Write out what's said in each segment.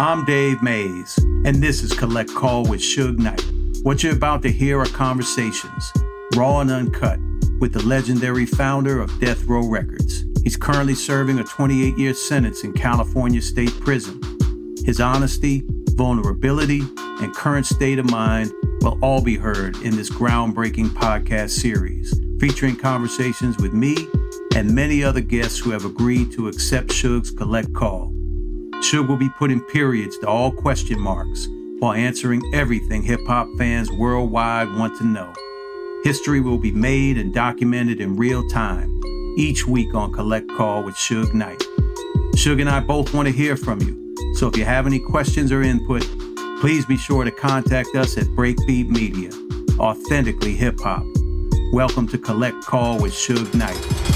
I'm Dave Mays, and this is Collect Call with Suge Knight. What you're about to hear are conversations, raw and uncut, with the legendary founder of Death Row Records. He's currently serving a 28-year sentence in California State Prison. His honesty, vulnerability, and current state of mind will all be heard in this groundbreaking podcast series, featuring conversations with me and many other guests who have agreed to accept Suge's Collect Call. Suge will be putting periods to all question marks while answering everything hip-hop fans worldwide want to know. History will be made and documented in real time, each week on Collect Call with Suge Knight. Suge and I both want to hear from you, so if you have any questions or input, please be sure to contact us at Breakbeat Media, authentically hip-hop. Welcome to Collect Call with Suge Knight.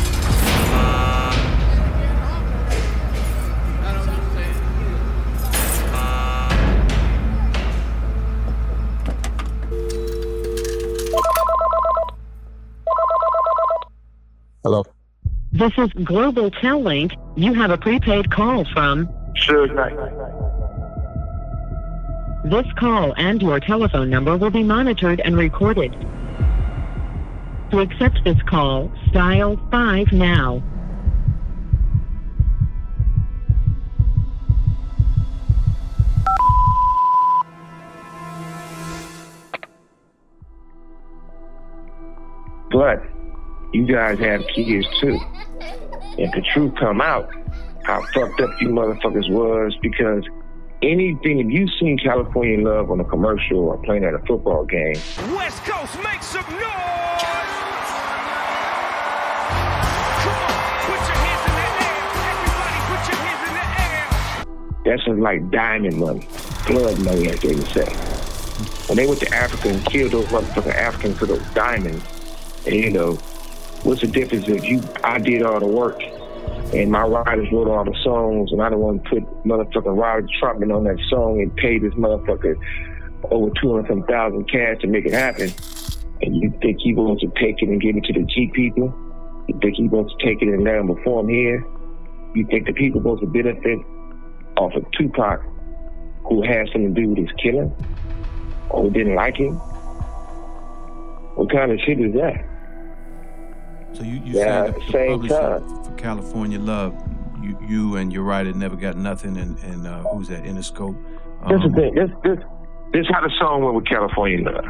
Hello. This is Global Tellink. You have a prepaid call from Suge Knight. This call and your telephone number will be monitored and recorded. To accept this call, dial 5 now. But you guys have kids too. And the truth come out, how fucked up you motherfuckers was, because anything, if you've seen California Love on a commercial or playing at a football game. West Coast, make some noise! Come on, put your hands in the air. Everybody put your hands in the air. That's just like diamond money, blood money, as they would say. When they went to Africa and killed those motherfucking Africans for those diamonds, and you know, what's the difference if I did all the work and my writers wrote all the songs and I the one put motherfucking Robert Trotman on that song and paid this motherfucker over 200,000 cash to make it happen, and you think he wants to take it and give it to the G people? You think he wants to take it and let them perform here? You think the people supposed to benefit off of Tupac, who had something to do with his killing, or who didn't like him? What kind of shit is that? So you yeah, say the same publisher time. for California Love, you and your writer never got nothing, and who's that, Interscope? This is the thing. This how the song went with California Love.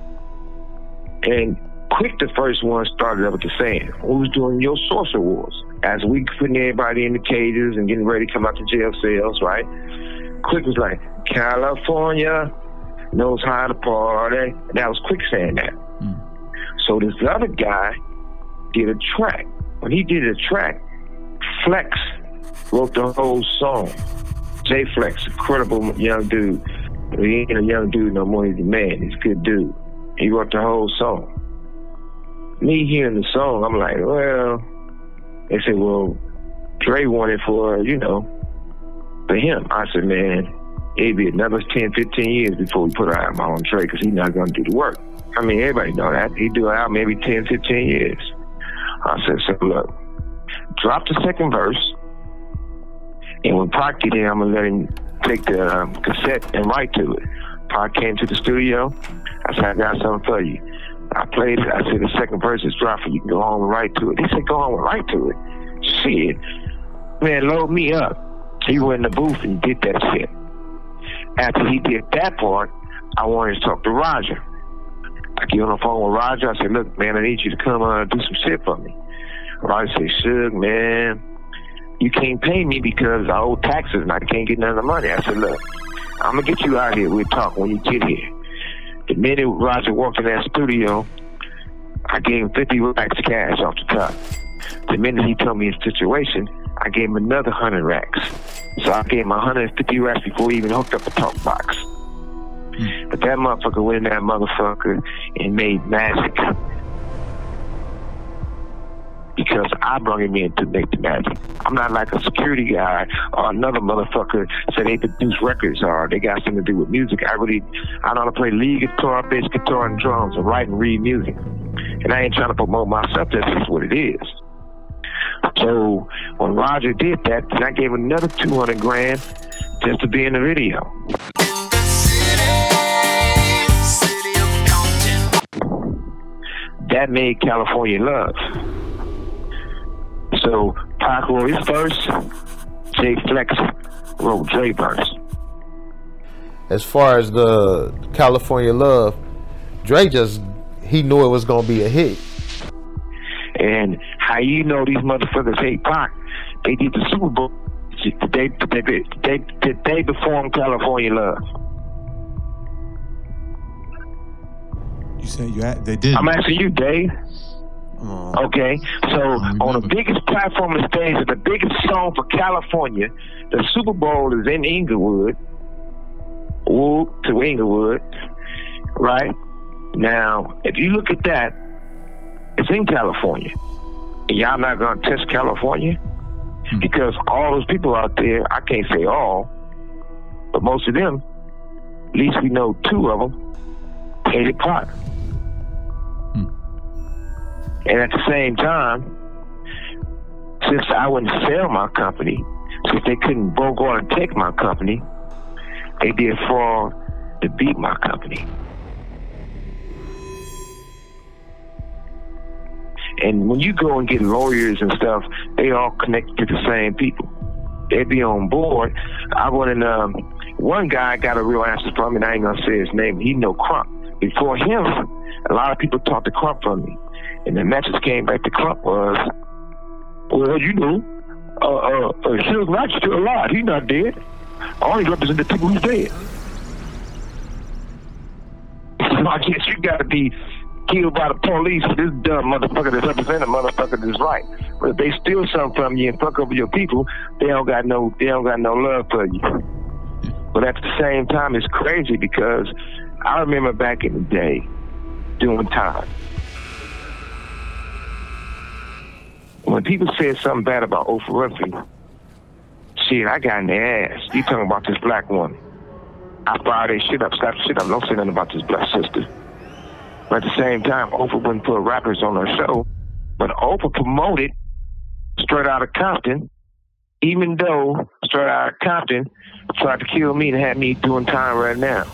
And Quick, the first one, started up with the saying, who's doing your social wars? As we putting everybody in the cages and getting ready to come out to jail cells, right? Quick was like, California knows how to party. And that was Quick saying that. So this other guy did a track. When he did a track, Flex wrote the whole song. Jay Flex, incredible young dude. He ain't a young dude no more, he's a man. He's a good dude. He wrote the whole song. Me hearing the song, I'm like, well, they said, well, Dre wanted for him. I said, man, it'd be another 10, 15 years before we put an album on Dre, because he's not going to do the work. I mean, everybody know that. He do an album maybe 10, 15 years. I said, so look, drop the second verse, and when Pac get in, I'm going to let him take the cassette and write to it. Pac came to the studio. I said, I got something for you. I played it. I said, the second verse is dropping. You can go home and write to it. He said, go home and write to it. Shit. Man, load me up. He went in the booth and did that shit. After he did that part, I wanted to talk to Roger. I get on the phone with Roger. I said, look, man, I need you to come do some shit for me. Roger said, Suge, man, you can't pay me because I owe taxes and I can't get none of the money. I said, look, I'm going to get you out here. We'll talk when you get here. The minute Roger walked in that studio, I gave him 50 racks cash off the top. The minute he told me his situation, I gave him another 100 racks. So I gave him 150 racks before he even hooked up the talk box. But that motherfucker went in that motherfucker and made magic. Because I brought him in to make the magic. I'm not like a security guy or another motherfucker said they produce records or they got something to do with music. I know how to play lead guitar, bass guitar, and drums, and write and read music. And I ain't trying to promote myself, that's just what it is. So when Roger did that, then I gave him another 200 grand just to be in the video. That made California Love. So Pac wrote his verse, Jay Flex wrote Dre verse. As far as the California Love, Dre he knew it was gonna be a hit. And how you know these motherfuckers hate Pac? They did the Super Bowl. They performed California Love. You said they did. I'm asking you, Dave. Okay, so on the biggest platform on the stage, the biggest song for California, the Super Bowl is in Inglewood. Woo to Inglewood, right? Now, if you look at that, it's in California. And y'all not gonna test California? Because all those people out there, I can't say all, but most of them, at least we know 2 of them, hated Pac. And at the same time, since I wouldn't sell my company, since they couldn't go on and take my company, they did fraud to beat my company. And when you go and get lawyers and stuff, they all connected to the same people. They be on board. I went and one guy got a real answer from me, and I ain't gonna say his name. He know Crump. Before him, a lot of people talked to Crump from me. And the message came back to Crump was, well, you know, Suge Knight's still alive. He's not dead. I only represent the people who's dead. So I guess you gotta be killed by the police for this dumb motherfucker that's representing a motherfucker that's right. But if they steal something from you and fuck over your people, they don't got no love for you. But at the same time, it's crazy because I remember back in the day doing time. When people said something bad about Oprah Winfrey, shit, I got in their ass. You talking about this black woman. I fired their shit up, slap shit up. Don't say nothing about this black sister. But at the same time, Oprah wouldn't put rappers on her show. But Oprah promoted Straight Outta Compton, even though Straight Outta Compton tried to kill me and had me doing time right now.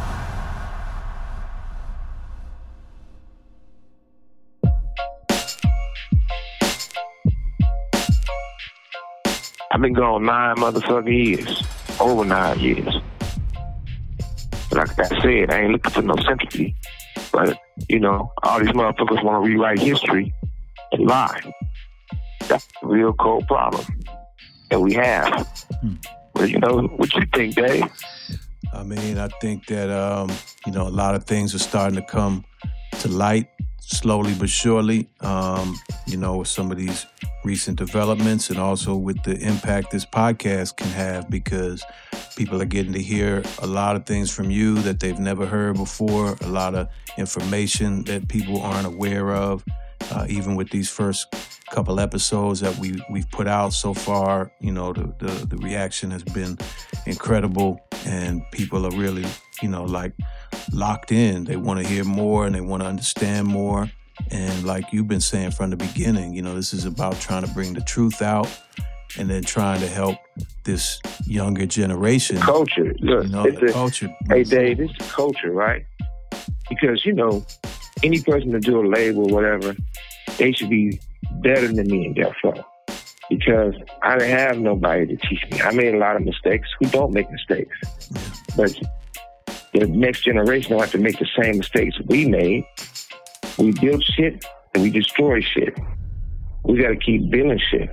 I've been gone 9 motherfucking years. Over 9 years. Like I said, I ain't looking for no sympathy. But, you know, all these motherfuckers want to rewrite history and lie. That's a real cold problem that we have. Well, you know, what you think, Dave? I mean, I think that, you know, a lot of things are starting to come to light slowly but surely, you know, with some of these recent developments and also with the impact this podcast can have, because people are getting to hear a lot of things from you that they've never heard before, a lot of information that people aren't aware of, even with these first couple episodes that we've put out so far. You know, the reaction has been incredible, and people are really, you know, like locked in. They want to hear more and they want to understand more. And like you've been saying from the beginning, you know, this is about trying to bring the truth out and then trying to help this younger generation. Culture. Look, you know, it's culture. Hey, Dave, it's culture, right? Because, you know, any person to do a label or whatever, they should be better than me in Death Row. Because I didn't have nobody to teach me. I made a lot of mistakes. Who don't make mistakes? But the next generation don't have to make the same mistakes we made. We build shit and we destroy shit. We got to keep building shit.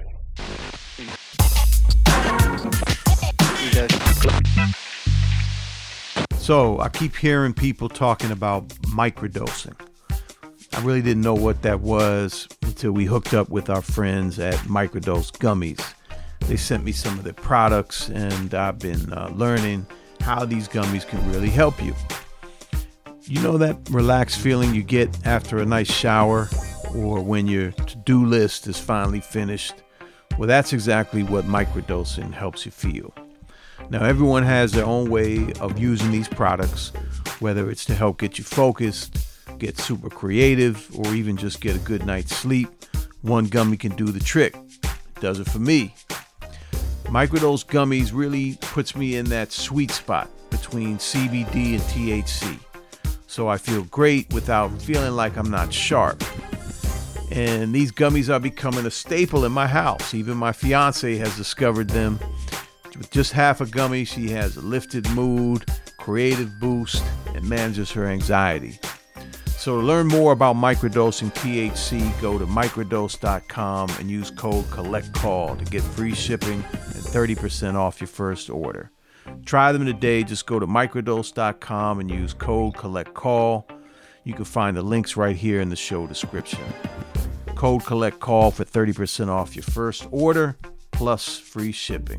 So I keep hearing people talking about microdosing. I really didn't know what that was until we hooked up with our friends at Microdose Gummies. They sent me some of their products, and I've been learning how these gummies can really help you. You know that relaxed feeling you get after a nice shower, or when your to-do list is finally finished? Well, that's exactly what microdosing helps you feel. Now, everyone has their own way of using these products, whether it's to help get you focused, get super creative, or even just get a good night's sleep. One gummy can do the trick. It does it for me. Microdose gummies really puts me in that sweet spot between CBD and THC. So I feel great without feeling like I'm not sharp. And these gummies are becoming a staple in my house. Even my fiance has discovered them. With just half a gummy, she has a lifted mood, creative boost, and manages her anxiety. So to learn more about microdosing THC, go to microdose.com and use code COLLECTCALL to get free shipping and 30% off your first order. Try them today. Just go to microdose.com and use code COLLECTCALL. You can find the links right here in the show description. Code COLLECTCALL for 30% off your first order plus free shipping.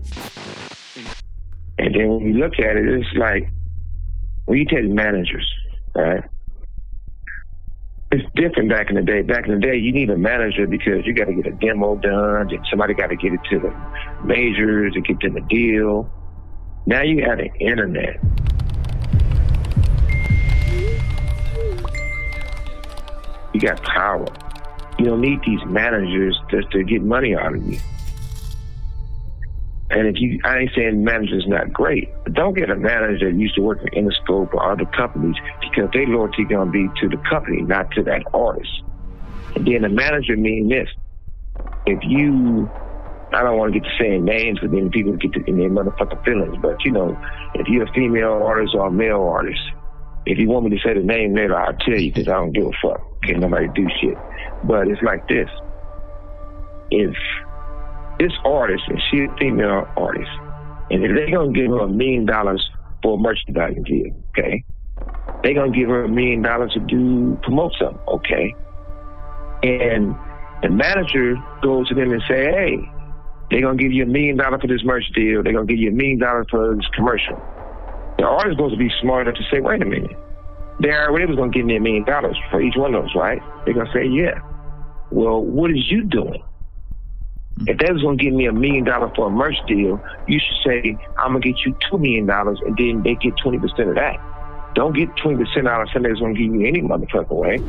And then when you look at it, it's like, when you take managers, right? It's different back in the day. Back in the day, you need a manager because you got to get a demo done, and somebody got to get it to the majors to get them a deal. Now you have the internet. You got power. You don't need these managers just to get money out of you. And I ain't saying manager's not great, but don't get a manager that used to work for Interscope or other companies because their loyalty gonna be to the company, not to that artist. And then the manager mean this. If you, I don't want to get to saying names, but then people get in their motherfucking feelings, but if you're a female artist or a male artist, if you want me to say the name later, I'll tell you because I don't give a fuck. Can't nobody do shit. But it's like this. If this artist, and she's a female artist, and if they're gonna give her $1 million for a merchandising deal, okay? They're gonna give her $1 million to promote something, okay? And the manager goes to them and say, hey, they're gonna give you $1 million for this merch deal, they're gonna give you $1 million for this commercial. The artist is supposed to be smart enough to say, wait a minute, they already was gonna give me $1 million for each one of those, right? They're gonna say, yeah. Well, what is you doing? If they was gonna give me $1 million for a merch deal, you should say, I'm gonna get you $2 million, and then they get 20% of that. Don't get 20% out of something that's gonna give you any motherfucking way.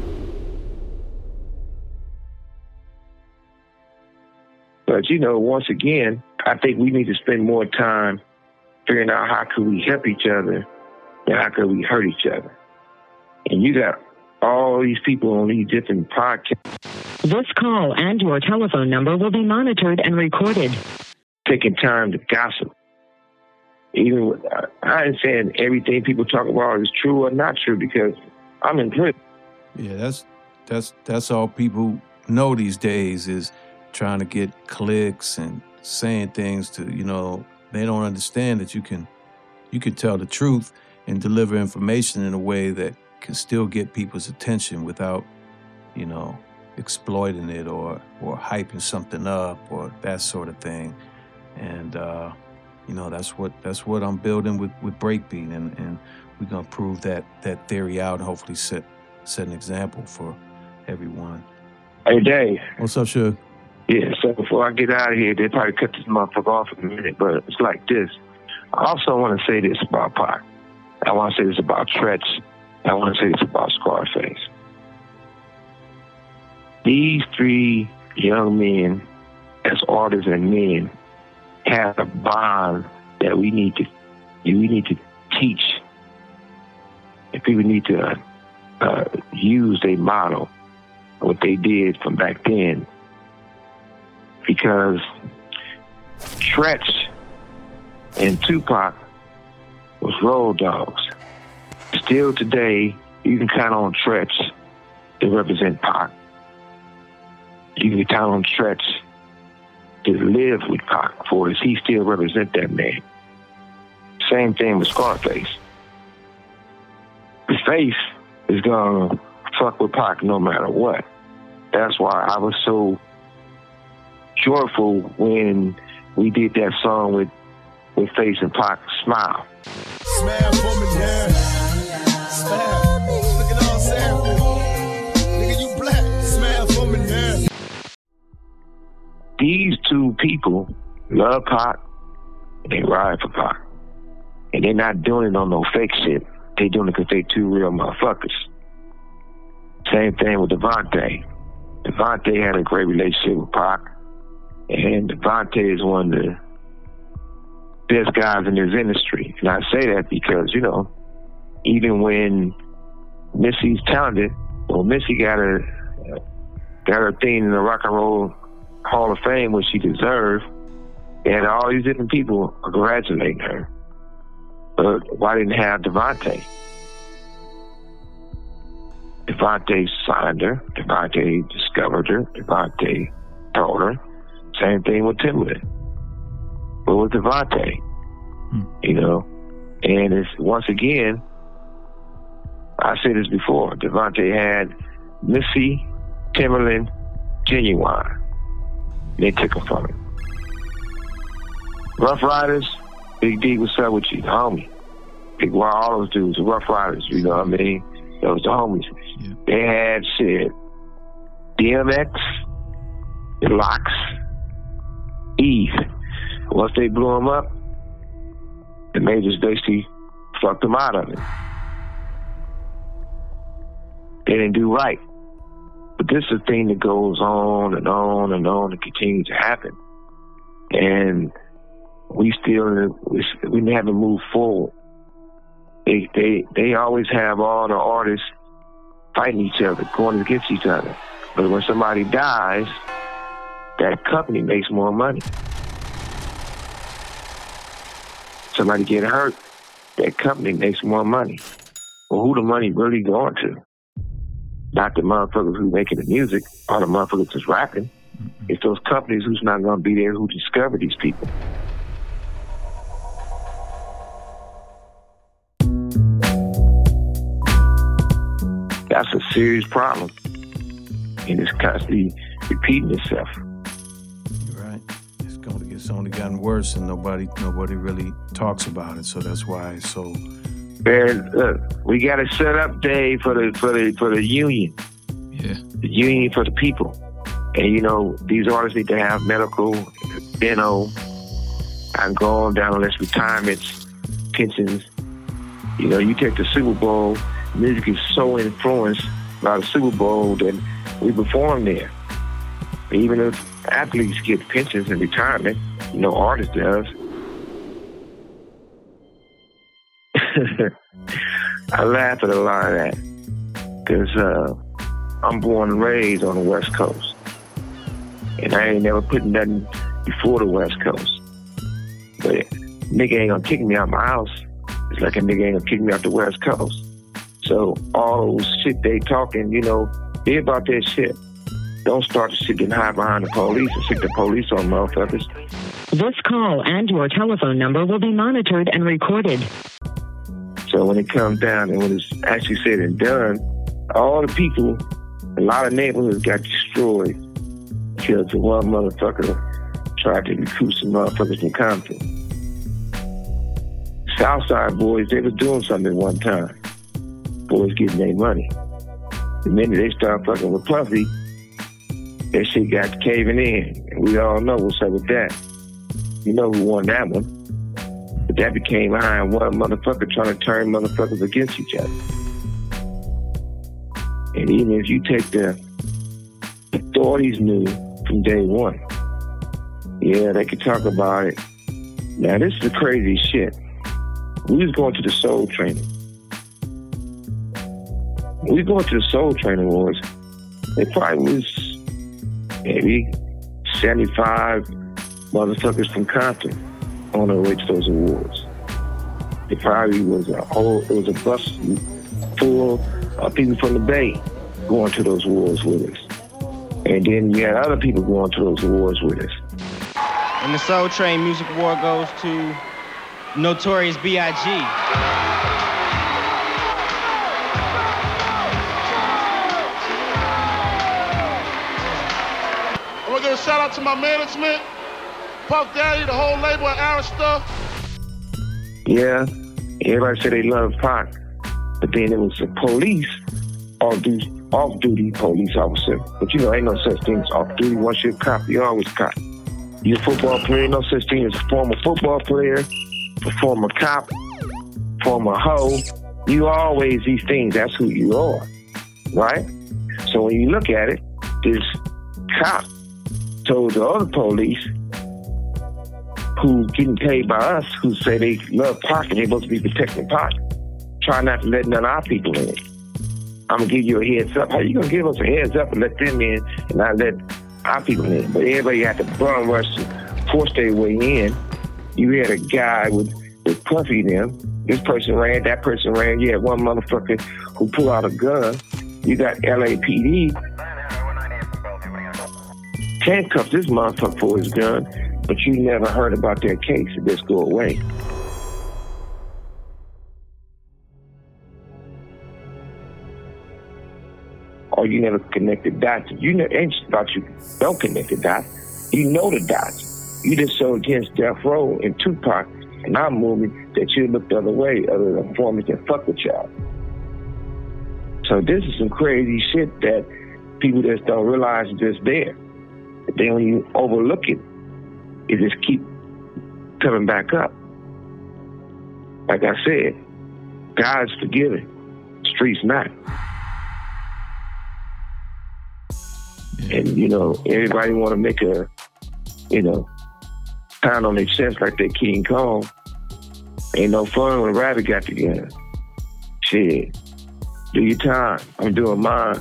But once again, I think we need to spend more time figuring out how could we help each other and how could we hurt each other. And you got all these people on these different podcasts. This call and your telephone number will be monitored and recorded. Taking time to gossip. Even with, I ain't saying everything people talk about is true or not true because I'm in prison. Yeah, that's all people know these days is trying to get clicks and saying things to, they don't understand that you can tell the truth and deliver information in a way that can still get people's attention without, exploiting it or hyping something up or that sort of thing. And that's what I'm building with Breakbeat, and we're gonna prove that theory out and hopefully set an example for everyone. Hey Dave. What's up, Suge? Yeah, so before I get out of here, they probably cut this motherfucker off in a minute, but it's like this. I also want to say this about Pac. I want to say this about Tretch. I want to say this about Scarface. These three young men, as artists and men, have a bond that we need to teach, and people need to use their model, what they did from back then, because Tretch and Tupac was road dogs. Still today, you can count on Tretch to represent Pac. You can count on Tretch to live with Pac for us. He still represent that man. Same thing with Scarface. The face is gonna fuck with Pac no matter what. That's why I was so joyful when we did that song with Face and Pac, Smile. Smile for me, yeah. Smile. Look at all sample. Nigga, you black. Smile for me, yeah. These two people love Pac and they ride for Pac. And they're not doing it on no fake shit. They doing it because they two real motherfuckers. Same thing with Devontae. Devontae had a great relationship with Pac. And Devontae is one of the best guys in this industry. And I say that because, you know, even when Missy's talented, well, Missy got her thing in the Rock and Roll Hall of Fame, which she deserved, and all these different people are congratulating her. But why didn't have Devontae? Devontae signed her. Devontae discovered her. Devontae told her. Same thing with Timbaland. But with Devontae, you know, and it's once again, I said this before, Devontae had Missy, Timbaland, Genuine. They took him from him. Rough Riders, Big D, what's up with you? The homie. Big Y, all those dudes, the Rough Riders, you know what I mean? Those the homies. Yeah. They had shit. DMX, the Locks, Eve. Once they blew him up, the majors basically fucked him out of it. They didn't do right. But this is a thing that goes on and on and on and continues to happen. And we haven't moved forward. They always have all the artists fighting each other, going against each other. But when somebody dies, that company makes more money. Somebody get hurt, that company makes more money. Well, who the money really going to? Not the motherfuckers who making the music, or the motherfuckers that's rapping. It's those companies who's not going to be there who discover these people. That's a serious problem. And it's constantly repeating itself. You're right. It's only gotten worse, and nobody really talks about it. So that's why it's so. Man, look, we got to set up, Dave, for the union. Yeah. The union for the people. And you know, these artists need to have medical, and go on down the list, retirements, pensions. You know, you take the Super Bowl, music is so influenced by the Super Bowl that we perform there. Even if athletes get pensions and retirement, artists does. I laugh at a lot of that because I'm born and raised on the West Coast. And I ain't never put nothing before the West Coast. But nigga ain't gonna kick me out my house. It's like a nigga ain't gonna kick me out the West Coast. So all those shit they talking, be about that shit. Don't start to sit and hide behind the police and stick the police on motherfuckers. This call and your telephone number will be monitored and recorded. So when it comes down and when it's actually said and done, all the people, a lot of neighborhoods got destroyed because the one motherfucker tried to recruit some motherfuckers from Compton. Southside boys, they was doing something at one time. Boys getting their money. The minute they start fucking with Puffy, that shit got caving in. And we all know what's up with that. You know who won that one. But that became behind one motherfucker trying to turn motherfuckers against each other. And even if you take the authorities knew from day one, yeah, they could talk about it. Now, this is the crazy shit. We was going to the Soul Training. We was going to the Soul Training Awards. It probably was maybe 75 motherfuckers from Compton on their way to those awards. It probably was a bus full of people from the Bay going to those awards with us. And then you had other people going to those awards with us. And the Soul Train Music Award goes to Notorious B.I.G. I want to give a shout out to my management, Puff Daddy, the whole label, and Aaron stuff. Yeah, everybody said they love Pac, but then it was the police, off-duty police officer. But ain't no such thing as off-duty. Once you're a cop, you're always a cop. You're a football player, no such thing as a former football player, a former cop, former hoe. You always these things. That's who you are, right? So when you look at it, this cop told the other police who getting paid by us, who say they love Pac and they supposed to be protecting Pac, try not to let none of our people in. I'm going to give you a heads up. How you going to give us a heads up and let them in and not let our people in? But everybody had to bum rush to force their way in. You had a guy with Puffy them. This person ran, that person ran. You had one motherfucker who pulled out a gun. You got LAPD. Handcuffed this motherfucker for his gun, but you never heard about their case. It just go away. Or you never connected dots. You never ain't about you don't connect the dots. You know the dots. You just so against Death Row and Tupac and our movie that you look the other way, other than informants that fuck with y'all. So this is some crazy shit that people just don't realize is just there. They don't even overlook it. It just keep coming back up. Like I said, God's forgiving, streets not. And, you know, everybody want to make a, you know, pound on their chest like they King Kong. Ain't no fun when a rabbit got the gun. Shit, do your time. I'm doing mine.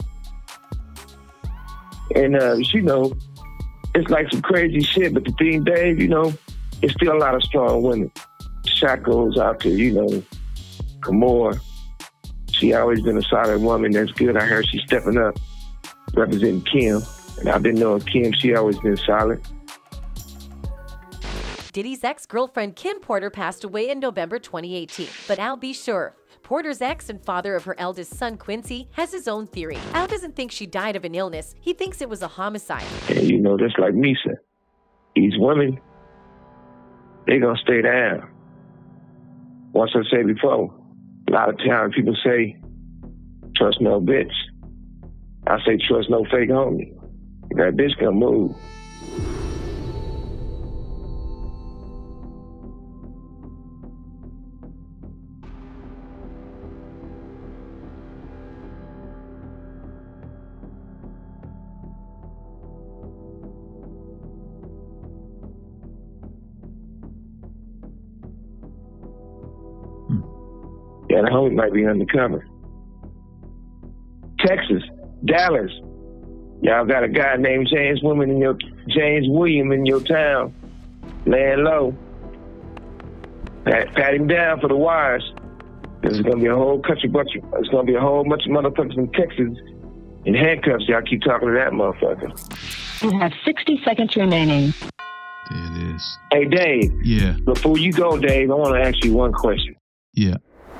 And, you know, it's like some crazy shit, but the thing, Dave, you know, it's still a lot of strong women. Shot goes out to, you know, Kimora. She always been a solid woman. That's good. I heard she's stepping up, representing Kim. And I've been knowing Kim. She always been solid. Diddy's ex-girlfriend Kim Porter passed away in November 2018. But Al B. Sure, Porter's ex and father of her eldest son, Quincy, has his own theory. Al doesn't think she died of an illness. He thinks it was a homicide. And, you know, just like Misa, these women, they gonna stay down. Once I said before, a lot of times people say, trust no bitch. I say, trust no fake homie. That bitch gonna move. Yeah, the homie might be undercover. Texas, Dallas. Y'all got a guy named James William in your town. Laying low. Pat him down for the wires. There's gonna be a whole country bunch. There's gonna be a whole bunch of motherfuckers in Texas in handcuffs. Y'all keep talking to that motherfucker. You have 60 seconds remaining. There it is. Hey, Dave. Yeah. Before you go, Dave, I want to ask you one question. Yeah.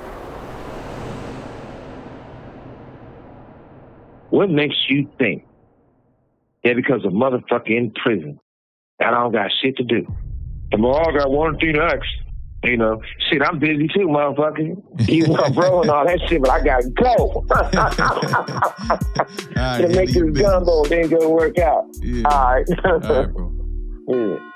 What makes you think that because a motherfucker in prison, that I don't got shit to do? And all got one thing to ask. You know, shit, I'm busy too, motherfucker. You my bro and all that shit, but I gotta go. All right, to make this gumbo, then go work out. Yeah. All right. All right, bro. Yeah.